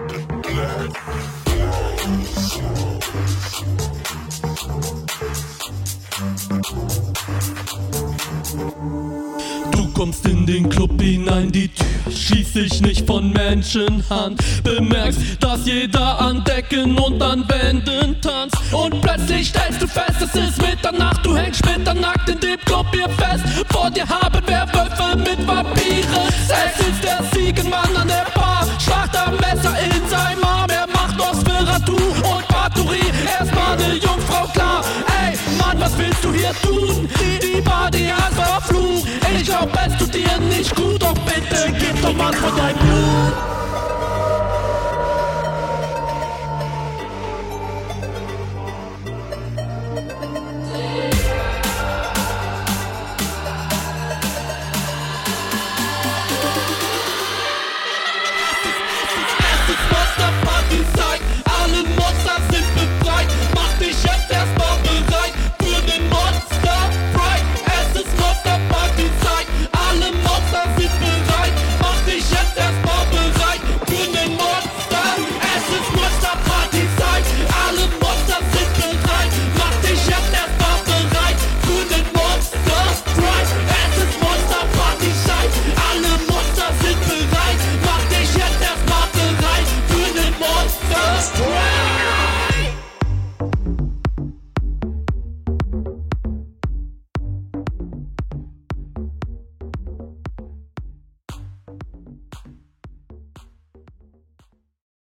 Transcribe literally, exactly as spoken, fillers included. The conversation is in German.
Du kommst in den Club hinein, die Tür schließt sich nicht von Menschenhand. Bemerkst, dass jeder an Decken und an Wänden tanzt. Und plötzlich stellst du fest, es ist Mitternacht. Du hängst mitternackt in dem Club hier fest. Vor dir haben Werwölfe mit Vampiren. Es ist der Ziegenmann an der Bar, schlagt am Messer in seinem Arm. Er macht Nosferatu und Bathory, erstmal eine Jungfrau klar. Ey, Mann, was willst du hier tun? Die, die Body ist verflucht. Ich glaub, es tut dir nicht gut, doch bitte gib doch mal von deinem Blut.